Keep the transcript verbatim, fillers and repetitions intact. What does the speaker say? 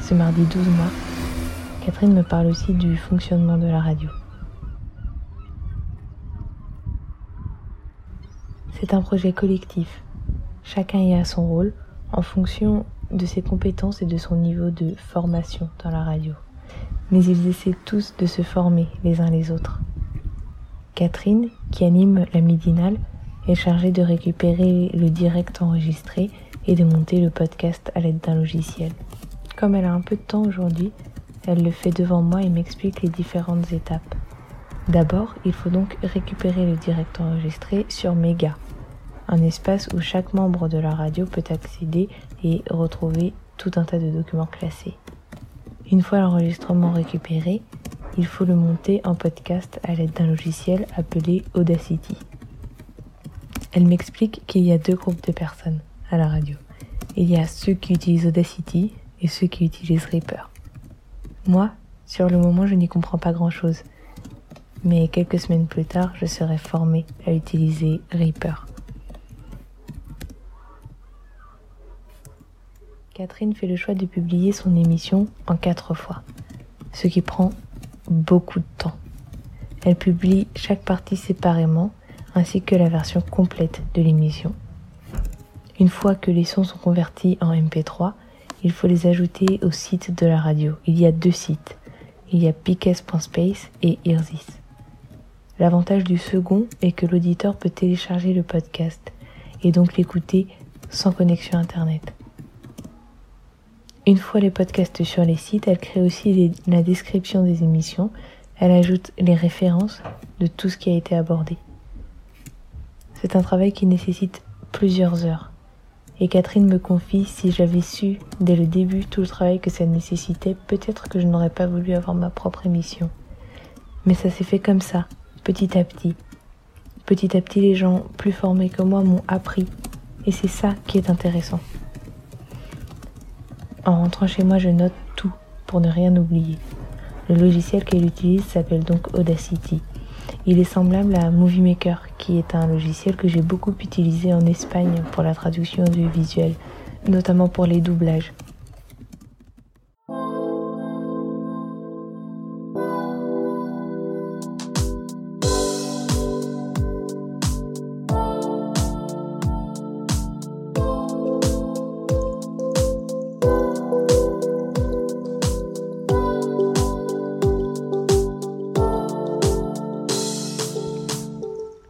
Ce mardi douze mars, Catherine me parle aussi du fonctionnement de la radio. C'est un projet collectif. Chacun y a son rôle en fonction de ses compétences et de son niveau de formation dans la radio. Mais ils essaient tous de se former les uns les autres. Catherine, qui anime la midinale, est chargée de récupérer le direct enregistré et de monter le podcast à l'aide d'un logiciel. Comme elle a un peu de temps aujourd'hui, elle le fait devant moi et m'explique les différentes étapes. D'abord, il faut donc récupérer le direct enregistré sur Mega, un espace où chaque membre de la radio peut accéder et retrouver tout un tas de documents classés. Une fois l'enregistrement récupéré, il faut le monter en podcast à l'aide d'un logiciel appelé Audacity. Elle m'explique qu'il y a deux groupes de personnes à la radio. Il y a ceux qui utilisent Audacity et ceux qui utilisent Reaper. Moi, sur le moment, je n'y comprends pas grand-chose. Mais quelques semaines plus tard, je serai formée à utiliser Reaper. Catherine fait le choix de publier son émission en quatre fois, ce qui prend beaucoup de temps. Elle publie chaque partie séparément, ainsi que la version complète de l'émission. Une fois que les sons sont convertis en M P trois, il faut les ajouter au site de la radio. Il y a deux sites. Il y a pickes point space et Earthis. L'avantage du second est que l'auditeur peut télécharger le podcast et donc l'écouter sans connexion internet. Une fois les podcasts sur les sites, elle crée aussi les, la description des émissions. Elle ajoute les références de tout ce qui a été abordé. C'est un travail qui nécessite plusieurs heures. Et Catherine me confie, si j'avais su dès le début tout le travail que ça nécessitait, peut-être que je n'aurais pas voulu avoir ma propre émission. Mais ça s'est fait comme ça, petit à petit. Petit à petit, les gens plus formés que moi m'ont appris. Et c'est ça qui est intéressant. En rentrant chez moi, je note tout pour ne rien oublier. Le logiciel qu'elle utilise s'appelle donc Audacity. Il est semblable à Movie Maker, qui est un logiciel que j'ai beaucoup utilisé en Espagne pour la traduction audiovisuelle, notamment pour les doublages.